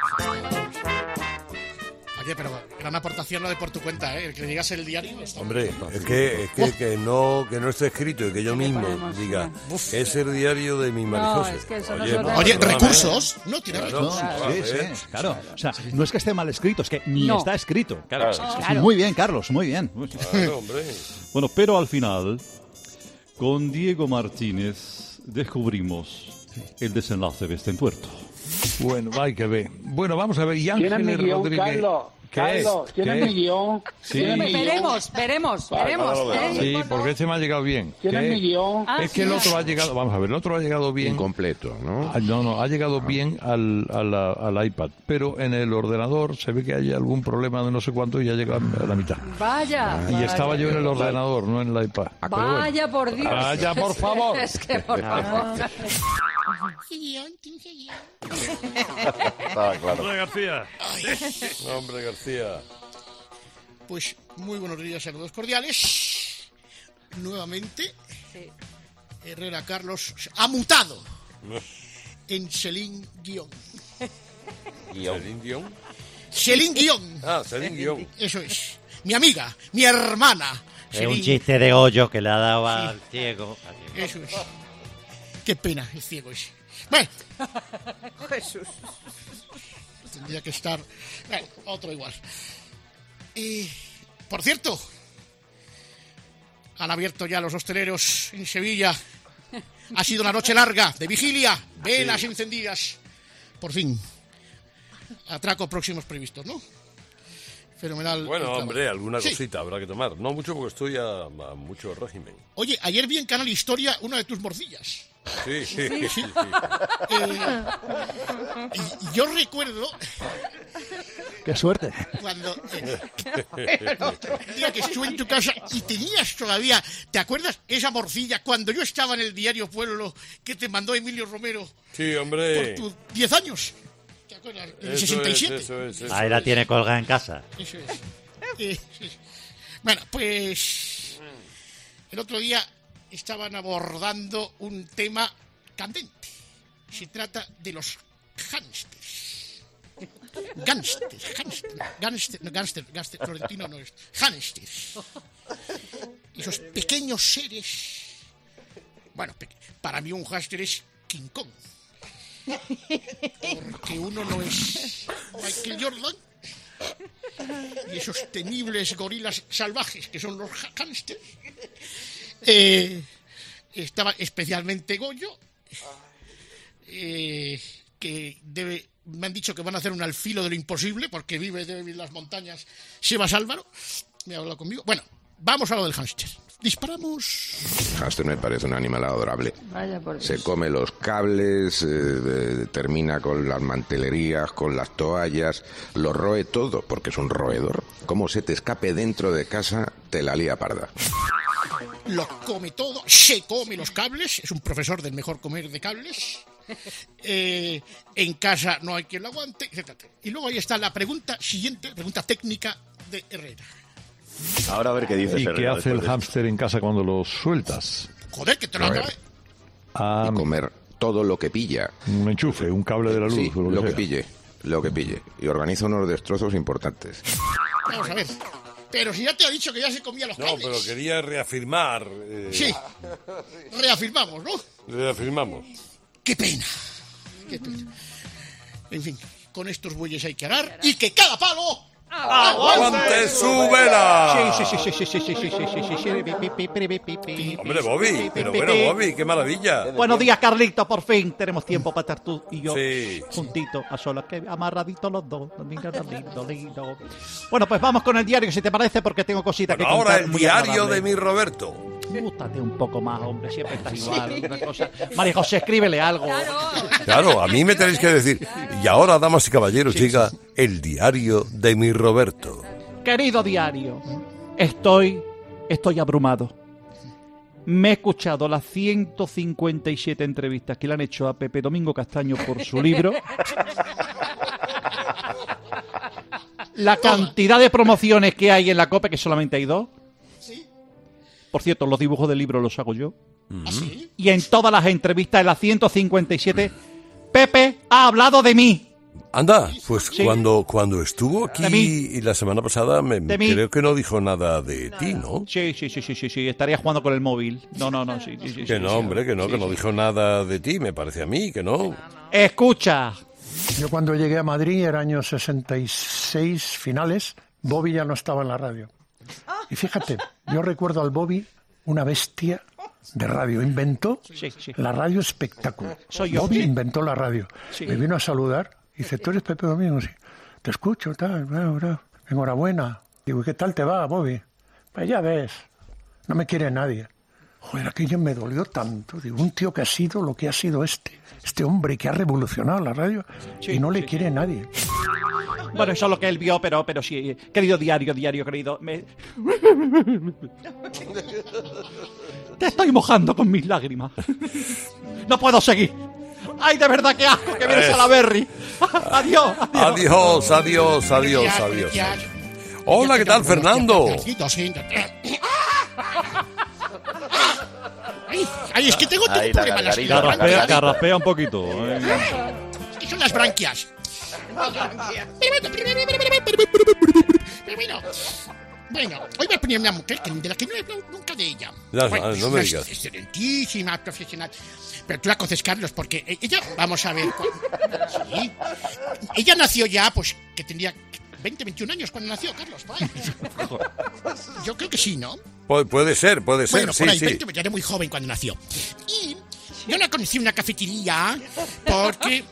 Oye, pero gran aportación lo de por tu cuenta, ¿eh? El que digas el diario. Hombre, es que no esté escrito y que yo mismo diga, es el diario de mi Marigosa. No, es que eso Oye, recursos. No tiene recursos. Claro. O sea, no es que esté mal escrito, es que ni está escrito. Claro. Muy bien, Carlos, muy bien. Claro, hombre. Bueno, pero al final, con Diego Martínez, descubrimos el desenlace de este entuerto. Bueno, hay que ver. Bueno, vamos a ver. Y Ángeles Rodríguez. Carlos, ¿tienes mi guión? Sí. Veremos. Sí, porque este me ha llegado bien. ¿Tienes mi guión? Es que el otro ha llegado, vamos a ver, el otro ha llegado bien. Incompleto, ¿no? No, ha llegado bien al iPad, pero en el ordenador se ve que hay algún problema de no sé cuánto y ya llega a la mitad. Vaya. Y estaba yo en el ordenador, no en el iPad. Vaya, por Dios. Vaya, por favor. Es que, por favor. Estaba claro. Hombre García. Hombre García. Pues muy buenos días, saludos cordiales. Nuevamente, Herrera Carlos ha mutado en Celine Guión. Celine Guión. Celine Guión. Eso es. Mi amiga, mi hermana. Es un chiste de hoyo que le ha dado al ciego. Eso es. Qué pena, el ciego ese. Bueno. Jesús. Tendría que estar... Bueno, otro igual. Por cierto, han abierto ya los hosteleros en Sevilla. Ha sido una noche larga de vigilia, velas encendidas. Por fin. Atracos próximos previstos, ¿no? Fenomenal. Bueno, hombre, alguna cosita habrá que tomar. No mucho porque estoy a mucho régimen. Oye, ayer vi en Canal Historia una de tus morcillas. Sí. Y yo recuerdo... ¡Qué suerte! Cuando el otro día que estuve en tu casa y tenías todavía... ¿Te acuerdas esa morcilla cuando yo estaba en el diario Pueblo que te mandó Emilio Romero? Sí, hombre. Por tus 10 años. ¿Te acuerdas? En el 67. Eso es. Ahí la tiene colgada en casa. Eso es. Sí. Bueno, pues... El otro día estaban abordando un tema candente. Se trata de los hámsters. Gánster, Florentino no es. Hámsters. Esos pequeños seres. Bueno, para mí un hámster es King Kong. Porque uno no es Michael Jordan. Y esos temibles gorilas salvajes que son los hámsters. Estaba especialmente Goyo, que me han dicho que van a hacer un Al filo de lo imposible porque debe vivir en las montañas. Sebas Álvaro me ha hablado conmigo. Bueno, vamos a lo del hámster. Disparamos. El hámster me parece un animal adorable. Vaya por Dios. Se come los cables, termina con las mantelerías, con las toallas, lo roe todo, porque es un roedor. Como se te escape dentro de casa, te la lía parda. Lo come todo, se come los cables, es un profesor del mejor comer de cables. En casa no hay quien lo aguante, etc. Y luego ahí está la pregunta siguiente, pregunta técnica de Herrera. Ahora a ver qué dices. ¿Y qué hace el hámster en casa cuando lo sueltas? Joder, que te lo acaba. Y comer todo lo que pilla. Un enchufe, un cable de la luz. Sí, o lo que pille. Y organiza unos destrozos importantes. Vamos a ver. Pero si ya te ha dicho que ya se comía los cables. No, pero quería reafirmar. Sí, reafirmamos, ¿no? Reafirmamos. ¡Qué pena! ¡Qué pena! En fin, con estos bueyes hay que arar y que cada palo... ¡Aguante su vela! Sí. Hombre, Bobby, pero bueno, Bobby, qué maravilla. Buenos días, Carlito, por fin tenemos tiempo para estar tú y yo juntitos, a solas, que amarraditos los dos. Lindo. Bueno, pues vamos con el diario, si te parece, porque tengo cositas que contar. Ahora el diario de mi Roberto. Gústate un poco más, hombre, siempre estás igual. Una cosa. María José, escríbele algo. Claro, a mí me tenéis que decir. Y ahora, damas y caballeros, llega el diario de mi Roberto. Querido diario, estoy abrumado. Me he escuchado las 157 entrevistas que le han hecho a Pepe Domingo Castaño por su libro. La cantidad de promociones que hay en la COPE, que solamente hay 2. Por cierto, los dibujos del libro los hago yo. Y en todas las entrevistas, en las 157, Pepe ha hablado de mí. Anda, pues cuando estuvo aquí y la semana pasada creo que no dijo nada de ti, ¿no? Sí, estaría jugando con el móvil. No, sí. Que no, hombre, que no dijo nada de ti, me parece a mí, que no. Escucha. Yo cuando llegué a Madrid, era año 66, finales, Bobby ya no estaba en la radio. Y fíjate, yo recuerdo al Bobby, una bestia de radio. Inventó la radio espectáculo. Bobby inventó la radio. Me vino a saludar y dice, ¿tú eres Pepe Domingo? Sí. Te escucho, tal, enhorabuena. Digo, ¿qué tal te va, Bobby? Pues ya ves, no me quiere nadie. Joder, aquello me dolió tanto. Digo, un tío que ha sido lo que ha sido este hombre que ha revolucionado la radio y no le quiere nadie. Bueno, eso es lo que él vio, pero sí. Querido diario, querido. Te estoy mojando con mis lágrimas. No puedo seguir. ¡Ay, de verdad, qué asco que vienes a la Berry! Adiós. Hola, ¿qué tal, Fernando? Ay, es que tengo un problema. Carraspea un poquito. Es que son las branquias. Bueno, hoy voy a poner una mujer de la que no he hablado nunca de ella. No me digas. Excelentísima, profesional. Pero tú la conoces, Carlos, porque ella, vamos a ver. Sí. Ella nació ya, pues, que tendría 21 años cuando nació, Carlos. Yo creo que sí, ¿no? Puede ser. Bueno, por ahí, 20, ya era muy joven cuando nació. Y yo la conocí en una cafetería porque...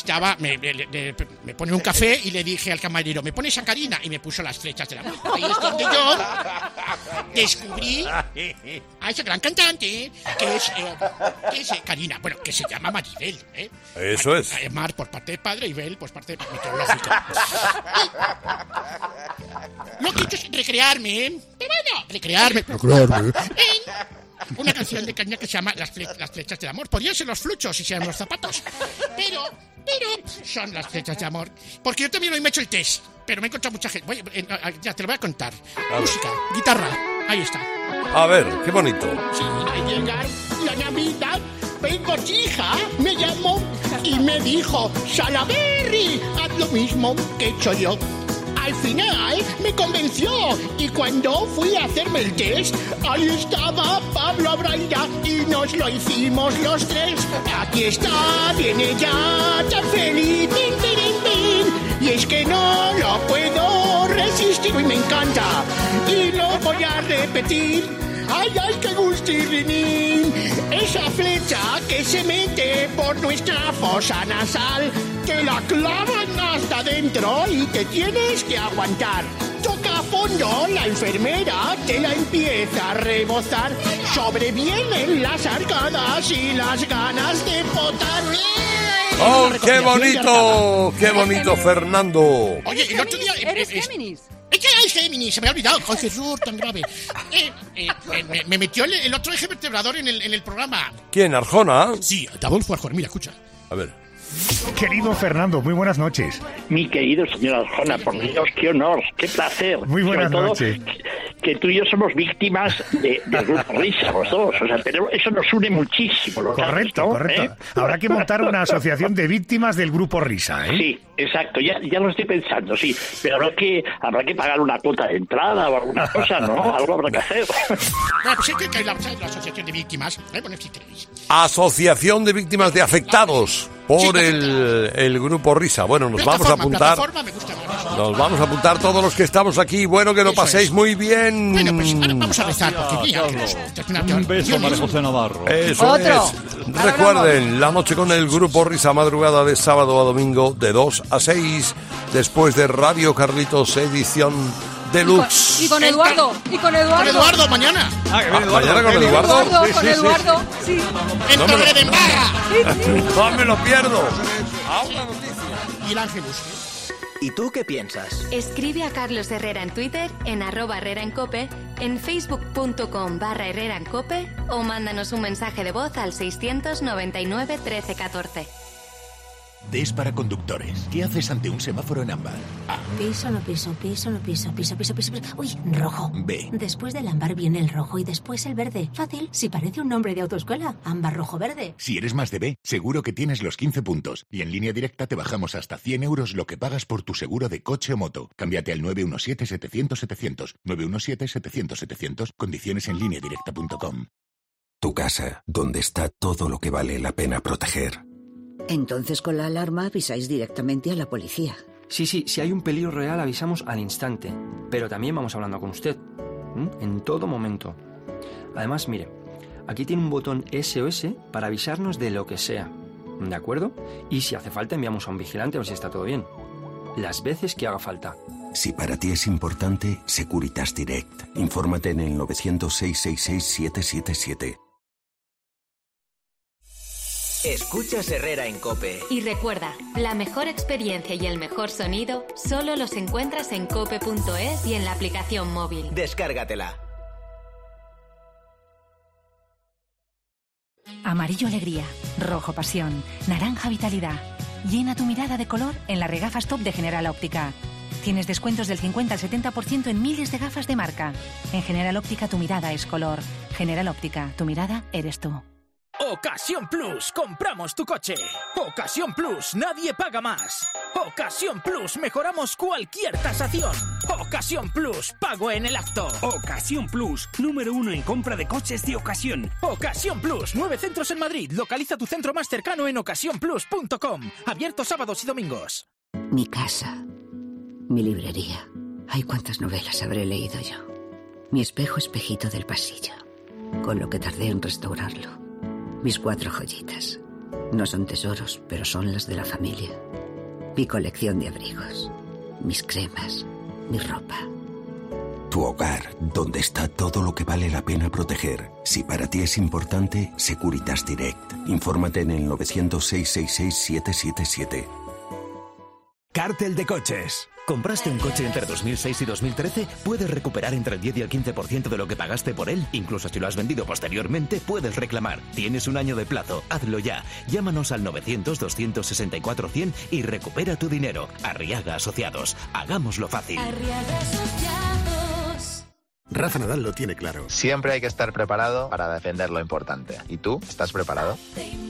me pone un café y le dije al camarero, ¿me pones a Karina? Y me puso Las Flechas del Amor. Ahí es donde yo descubrí a esa gran cantante que es Karina, bueno, que se llama Maribel, ¿eh? Eso es. Mar por parte de padre y Bel por parte mitológico. Lo que he hecho es recrearme, en una canción de Karina que se llama Las Flechas del Amor. Podrían ser los fluchos si sean los zapatos, pero son Las Flechas de Amor. Porque yo también hoy me he hecho el test, pero me he encontrado mucha gente. Ya te lo voy a contar. Música, guitarra, ahí está. A ver, qué bonito. Sí, al llegar la Navidad, vengo hija, me llamó y me dijo, Salaberry, haz lo mismo que he hecho yo. Al final me convenció y cuando fui a hacerme el test, ahí estaba Pablo Abraira y nos lo hicimos los tres. Aquí está, viene ya, tan feliz, y es que no lo puedo resistir y me encanta y lo voy a repetir. ¡Ay, qué gustirrinín! Esa flecha que se mete por nuestra fosa nasal, te la clavan hasta dentro y te tienes que aguantar. Toca fondo, la enfermera te la empieza a rebozar. Sobrevienen las arcadas y las ganas de potar. ¡Oh, qué bonito! ¡Qué bonito, Fernando! Oye, el otro día... ¿Eres Géminis? Es que es Géminis, se me ha olvidado. ¡Ay, Jesús, tan grave! Me metió el otro eje vertebrador en el programa. ¿Quién, Arjona? Sí, Adolfo Arjona, mira, escucha. A ver. Querido Fernando, muy buenas noches. Mi querido señor Arjona, por Dios, qué honor, qué placer. Muy buenas noches. Que tú y yo somos víctimas del grupo Risa, los dos. O sea, pero eso nos une muchísimo. Correcto, ¿no? correcto. Habrá que montar una asociación de víctimas del grupo Risa, ¿eh? Sí, exacto. Ya lo estoy pensando, sí. Pero habrá que pagar una cuota de entrada o alguna cosa, ¿no? Algo habrá que hacer. Bueno, pues es que la asociación de víctimas. Bueno, si queréis. Asociación de víctimas de afectados por el grupo Risa. Bueno, nos vamos a apuntar. Nos vamos a apuntar todos los que estamos aquí. Bueno, que lo paséis muy bien. Bueno, pues ahora vamos a rezar, porque mira, un beso, María José Navarro. Eso es. Recuerden, la noche con el grupo Risa, madrugada de sábado a domingo de 2 a 6, después de Radio Carlitos, edición Deluxe. Y con Eduardo. Con Eduardo, mañana. ¿Mañana con Eduardo? Con Eduardo, sí. En Torre de Embarra. No me lo pierdo. Y el Ángelus. ¿Y tú qué piensas? Escribe a Carlos Herrera en Twitter, en @HerreraEnCope, en facebook.com/HerreraEnCope o mándanos un mensaje de voz al 699 13 14. D es para conductores. ¿Qué haces ante un semáforo en ámbar? A. Piso. Uy, rojo. B. Después del ámbar viene el rojo y después el verde. Fácil, si parece un nombre de autoescuela. Ámbar, rojo, verde. Si eres más de B, seguro que tienes los 15 puntos. Y en Línea Directa te bajamos hasta 100 euros lo que pagas por tu seguro de coche o moto. Cámbiate al 917-700-700. 917-700-700. Condiciones en lineadirecta.com. Tu casa, donde está todo lo que vale la pena proteger. Entonces con la alarma avisáis directamente a la policía. Sí, si hay un peligro real avisamos al instante, pero también vamos hablando con usted, en todo momento. Además, mire, aquí tiene un botón SOS para avisarnos de lo que sea, ¿de acuerdo? Y si hace falta enviamos a un vigilante a ver si está todo bien. Las veces que haga falta. Si para ti es importante, Securitas Direct. Infórmate en el 900-666-777. Escuchas Herrera en COPE. Y recuerda, la mejor experiencia y el mejor sonido solo los encuentras en cope.es y en la aplicación móvil. Descárgatela. Amarillo alegría, rojo pasión, naranja vitalidad. Llena tu mirada de color en las regafas top de General Óptica. Tienes descuentos del 50 al 70% en miles de gafas de marca. En General Óptica tu mirada es color. General Óptica, tu mirada eres tú. Ocasión Plus, compramos tu coche. Ocasión Plus, nadie paga más. Ocasión Plus, mejoramos cualquier tasación. Ocasión Plus, pago en el acto. Ocasión Plus, número 1 en compra de coches de ocasión. Ocasión Plus, 9 centros en Madrid. Localiza tu centro más cercano en ocasiónplus.com. Abierto sábados y domingos. Mi casa, mi librería. Ay, cuántas novelas habré leído yo. Mi espejo espejito del pasillo, con lo que tardé en restaurarlo. Mis 4 joyitas. No son tesoros, pero son las de la familia. Mi colección de abrigos. Mis cremas. Mi ropa. Tu hogar, donde está todo lo que vale la pena proteger. Si para ti es importante, Securitas Direct. Infórmate en el 900-666-777. Cártel de coches. ¿Compraste un coche entre 2006 y 2013? Puedes recuperar entre el 10 y el 15% de lo que pagaste por él. Incluso si lo has vendido posteriormente, puedes reclamar. Tienes un año de plazo. Hazlo ya. Llámanos al 900-264-100 y recupera tu dinero. Arriaga Asociados. Hagámoslo fácil. Arriaga Asociados. Rafa Nadal lo tiene claro. Siempre hay que estar preparado para defender lo importante. ¿Y tú? ¿Estás preparado?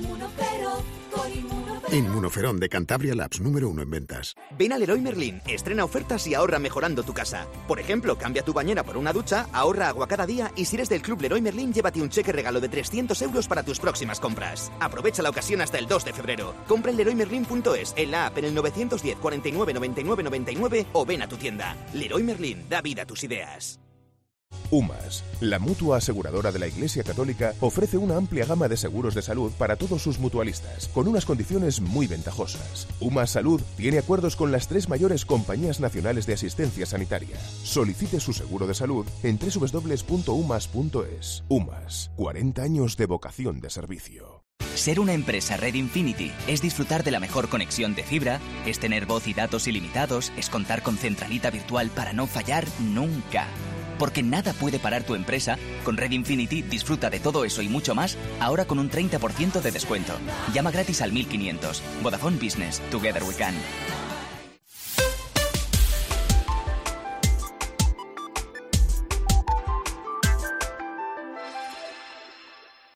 Inmunoferón de Cantabria Labs, número 1 en ventas. Ven a Leroy Merlin, estrena ofertas y ahorra mejorando tu casa. Por ejemplo, cambia tu bañera por una ducha, ahorra agua cada día y si eres del club Leroy Merlin, llévate un cheque regalo de 300 euros para tus próximas compras. Aprovecha la ocasión hasta el 2 de febrero. Compra en leroymerlin.es, en la app en el 910 49 99 99 o ven a tu tienda. Leroy Merlin, da vida a tus ideas. UMAS, la mutua aseguradora de la Iglesia Católica, ofrece una amplia gama de seguros de salud para todos sus mutualistas, con unas condiciones muy ventajosas. UMAS Salud tiene acuerdos con las 3 mayores compañías nacionales de asistencia sanitaria. Solicite su seguro de salud en www.umas.es. UMAS, 40 años de vocación de servicio. Ser una empresa Red Infinity es disfrutar de la mejor conexión de fibra, es tener voz y datos ilimitados, es contar con centralita virtual para no fallar nunca. Porque nada puede parar tu empresa, con Red Infinity disfruta de todo eso y mucho más, ahora con un 30% de descuento. Llama gratis al 1500. Vodafone Business. Together we can.